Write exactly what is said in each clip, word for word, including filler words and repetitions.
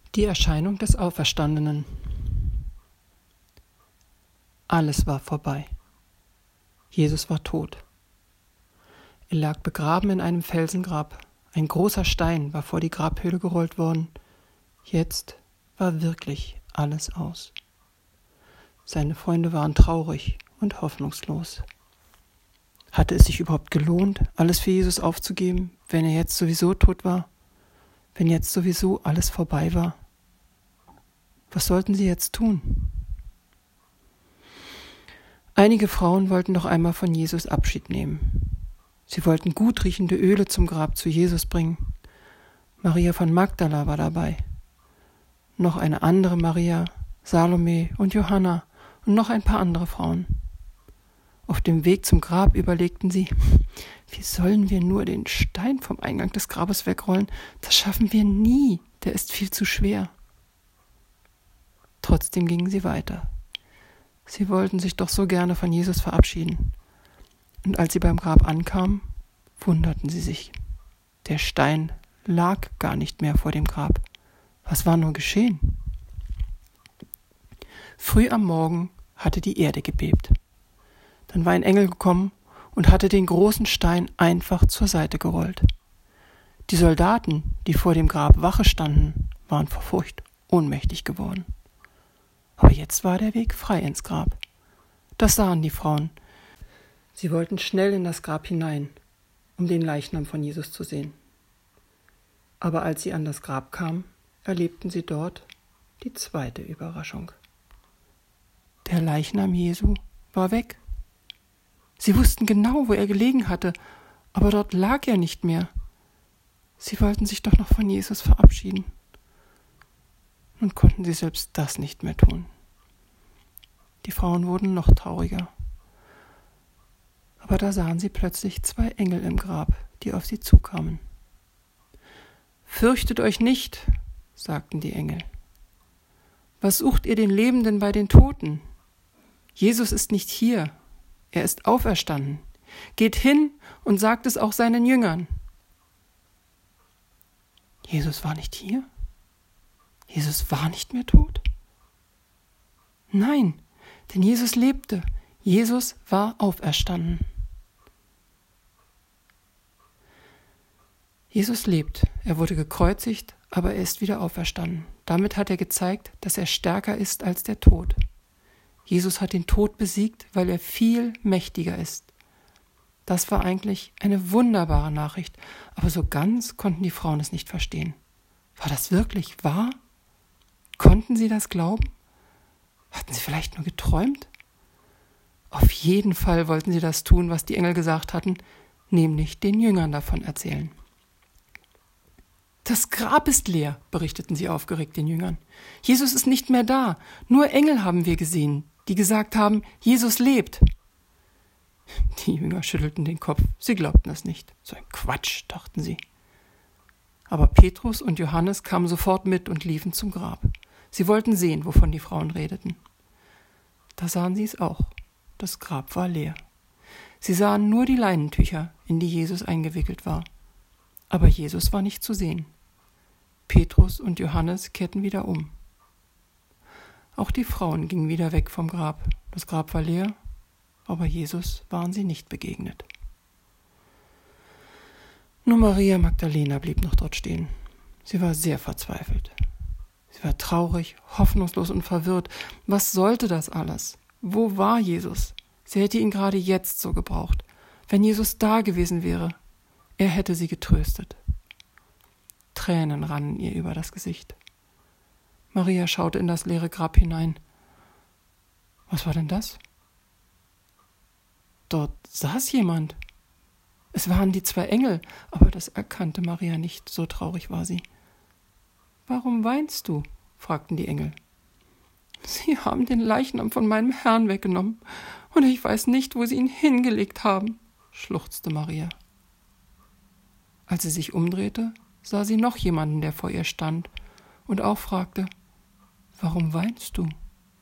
Die Erscheinung des Auferstandenen. Alles war vorbei. Jesus war tot. Er lag begraben in einem Felsengrab. Ein großer Stein war vor die Grabhöhle gerollt worden. Jetzt war wirklich alles aus. Seine Freunde waren traurig und hoffnungslos. Hatte es sich überhaupt gelohnt, alles für Jesus aufzugeben, wenn er jetzt sowieso tot war? Wenn jetzt sowieso alles vorbei war? Was sollten sie jetzt tun? Einige Frauen wollten noch einmal von Jesus Abschied nehmen. Sie wollten gut riechende Öle zum Grab zu Jesus bringen. Maria von Magdala war dabei. Noch eine andere Maria, Salome und Johanna und noch ein paar andere Frauen. Auf dem Weg zum Grab überlegten sie, wie sollen wir nur den Stein vom Eingang des Grabes wegrollen? Das schaffen wir nie, der ist viel zu schwer. Trotzdem gingen sie weiter. Sie wollten sich doch so gerne von Jesus verabschieden. Und als sie beim Grab ankamen, wunderten sie sich. Der Stein lag gar nicht mehr vor dem Grab. Was war nur geschehen? Früh am Morgen hatte die Erde gebebt. Dann war ein Engel gekommen und hatte den großen Stein einfach zur Seite gerollt. Die Soldaten, die vor dem Grab Wache standen, waren vor Furcht ohnmächtig geworden. Aber jetzt war der Weg frei ins Grab. Das sahen die Frauen. Sie wollten schnell in das Grab hinein, um den Leichnam von Jesus zu sehen. Aber als sie an das Grab kamen, erlebten sie dort die zweite Überraschung. Der Leichnam Jesu war weg. Sie wussten genau, wo er gelegen hatte, aber dort lag er nicht mehr. Sie wollten sich doch noch von Jesus verabschieden. Nun konnten sie selbst das nicht mehr tun. Die Frauen wurden noch trauriger. Aber da sahen sie plötzlich zwei Engel im Grab, die auf sie zukamen. »Fürchtet euch nicht«, sagten die Engel. »Was sucht ihr den Lebenden bei den Toten? Jesus ist nicht hier, er ist auferstanden. Geht hin und sagt es auch seinen Jüngern.« Jesus war nicht hier? Jesus war nicht mehr tot? Nein, denn Jesus lebte. Jesus war auferstanden. Jesus lebt. Er wurde gekreuzigt, aber er ist wieder auferstanden. Damit hat er gezeigt, dass er stärker ist als der Tod. Jesus hat den Tod besiegt, weil er viel mächtiger ist. Das war eigentlich eine wunderbare Nachricht, aber so ganz konnten die Frauen es nicht verstehen. War das wirklich wahr? Konnten sie das glauben? Hatten sie vielleicht nur geträumt? Auf jeden Fall wollten sie das tun, was die Engel gesagt hatten, nämlich den Jüngern davon erzählen. »Das Grab ist leer«, berichteten sie aufgeregt den Jüngern. »Jesus ist nicht mehr da. Nur Engel haben wir gesehen, die gesagt haben, Jesus lebt.« Die Jünger schüttelten den Kopf. Sie glaubten es nicht. So ein Quatsch, dachten sie. Aber Petrus und Johannes kamen sofort mit und liefen zum Grab. Sie wollten sehen, wovon die Frauen redeten. Da sahen sie es auch. Das Grab war leer. Sie sahen nur die Leinentücher, in die Jesus eingewickelt war. Aber Jesus war nicht zu sehen. Petrus und Johannes kehrten wieder um. Auch die Frauen gingen wieder weg vom Grab. Das Grab war leer, aber Jesus waren sie nicht begegnet. Nur Maria Magdalena blieb noch dort stehen. Sie war sehr verzweifelt. Sie war traurig, hoffnungslos und verwirrt. Was sollte das alles? Wo war Jesus? Sie hätte ihn gerade jetzt so gebraucht. Wenn Jesus da gewesen wäre, er hätte sie getröstet. Tränen rannen ihr über das Gesicht. Maria schaute in das leere Grab hinein. Was war denn das? Dort saß jemand. Es waren die zwei Engel, aber das erkannte Maria nicht, so traurig war sie. »Warum weinst du?« fragten die Engel. »Sie haben den Leichnam von meinem Herrn weggenommen, und ich weiß nicht, wo sie ihn hingelegt haben«, schluchzte Maria. Als sie sich umdrehte, sah sie noch jemanden, der vor ihr stand und auch fragte, »Warum weinst du?«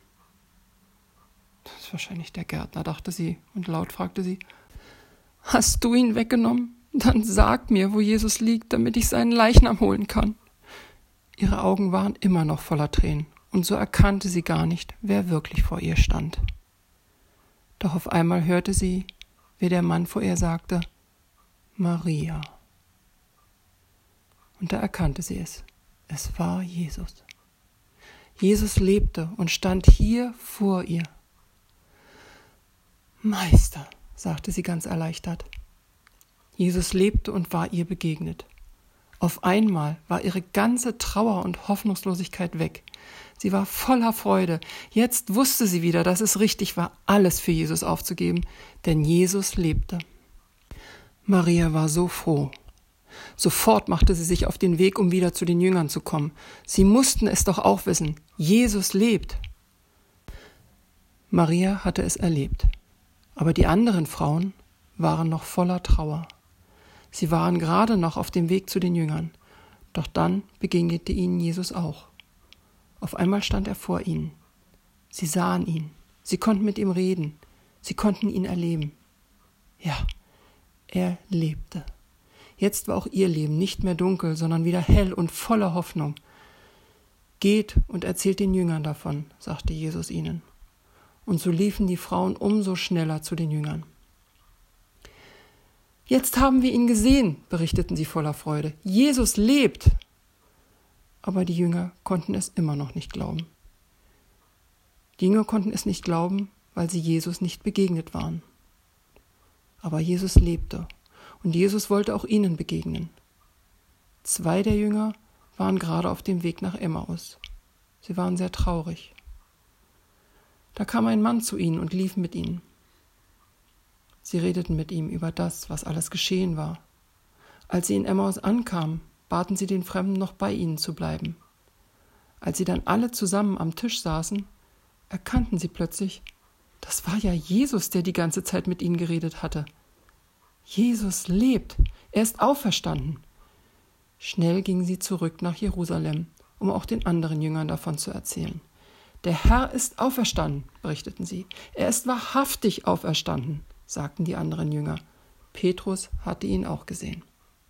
Das ist wahrscheinlich der Gärtner, dachte sie, und laut fragte sie, »Hast du ihn weggenommen? Dann sag mir, wo Jesus liegt, damit ich seinen Leichnam holen kann.« Ihre Augen waren immer noch voller Tränen, und so erkannte sie gar nicht, wer wirklich vor ihr stand. Doch auf einmal hörte sie, wie der Mann vor ihr sagte: Maria. Und da erkannte sie es. Es war Jesus. Jesus lebte und stand hier vor ihr. Meister, sagte sie ganz erleichtert. Jesus lebte und war ihr begegnet. Auf einmal war ihre ganze Trauer und Hoffnungslosigkeit weg. Sie war voller Freude. Jetzt wusste sie wieder, dass es richtig war, alles für Jesus aufzugeben, denn Jesus lebte. Maria war so froh. Sofort machte sie sich auf den Weg, um wieder zu den Jüngern zu kommen. Sie mussten es doch auch wissen. Jesus lebt. Maria hatte es erlebt. Aber die anderen Frauen waren noch voller Trauer. Sie waren gerade noch auf dem Weg zu den Jüngern. Doch dann begegnete ihnen Jesus auch. Auf einmal stand er vor ihnen. Sie sahen ihn. Sie konnten mit ihm reden. Sie konnten ihn erleben. Ja, er lebte. Jetzt war auch ihr Leben nicht mehr dunkel, sondern wieder hell und voller Hoffnung. Geht und erzählt den Jüngern davon, sagte Jesus ihnen. Und so liefen die Frauen umso schneller zu den Jüngern. Jetzt haben wir ihn gesehen, berichteten sie voller Freude. Jesus lebt! Aber die Jünger konnten es immer noch nicht glauben. Die Jünger konnten es nicht glauben, weil sie Jesus nicht begegnet waren. Aber Jesus lebte. Und Jesus wollte auch ihnen begegnen. Zwei der Jünger waren gerade auf dem Weg nach Emmaus. Sie waren sehr traurig. Da kam ein Mann zu ihnen und lief mit ihnen. Sie redeten mit ihm über das, was alles geschehen war. Als sie in Emmaus ankamen, baten sie den Fremden, noch bei ihnen zu bleiben. Als sie dann alle zusammen am Tisch saßen, erkannten sie plötzlich, das war ja Jesus, der die ganze Zeit mit ihnen geredet hatte. Jesus lebt, er ist auferstanden. Schnell gingen sie zurück nach Jerusalem, um auch den anderen Jüngern davon zu erzählen. Der Herr ist auferstanden, berichteten sie. Er ist wahrhaftig auferstanden, sagten die anderen Jünger. Petrus hatte ihn auch gesehen.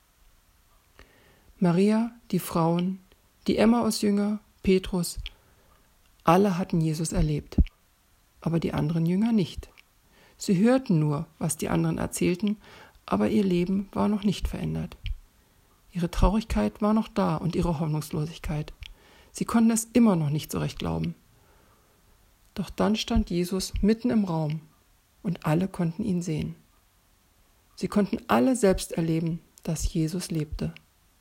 Maria, die Frauen, die Emmaus-Jünger, Petrus, alle hatten Jesus erlebt, aber die anderen Jünger nicht. Sie hörten nur, was die anderen erzählten, aber ihr Leben war noch nicht verändert. Ihre Traurigkeit war noch da und ihre Hoffnungslosigkeit. Sie konnten es immer noch nicht so recht glauben. Doch dann stand Jesus mitten im Raum und alle konnten ihn sehen. Sie konnten alle selbst erleben, dass Jesus lebte.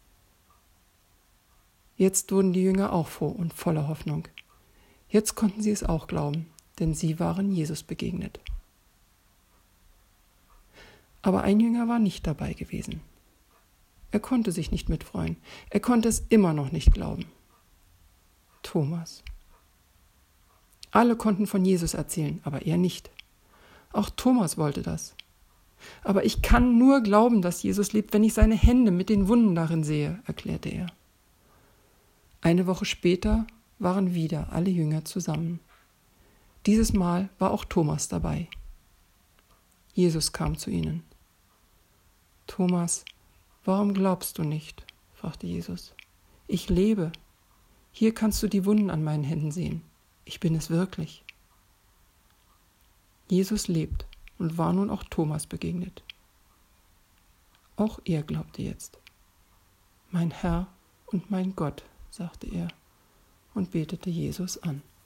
Jetzt wurden die Jünger auch froh und voller Hoffnung. Jetzt konnten sie es auch glauben, denn sie waren Jesus begegnet. Aber ein Jünger war nicht dabei gewesen. Er konnte sich nicht mitfreuen. Er konnte es immer noch nicht glauben. Thomas. Alle konnten von Jesus erzählen, aber er nicht. Auch Thomas wollte das. Aber ich kann nur glauben, dass Jesus lebt, wenn ich seine Hände mit den Wunden darin sehe, erklärte er. Eine Woche später waren wieder alle Jünger zusammen. Dieses Mal war auch Thomas dabei. Jesus kam zu ihnen. Thomas, warum glaubst du nicht? Fragte Jesus. Ich lebe. Hier kannst du die Wunden an meinen Händen sehen. Ich bin es wirklich. Jesus lebt und war nun auch Thomas begegnet. Auch er glaubte jetzt. Mein Herr und mein Gott, sagte er und betete Jesus an.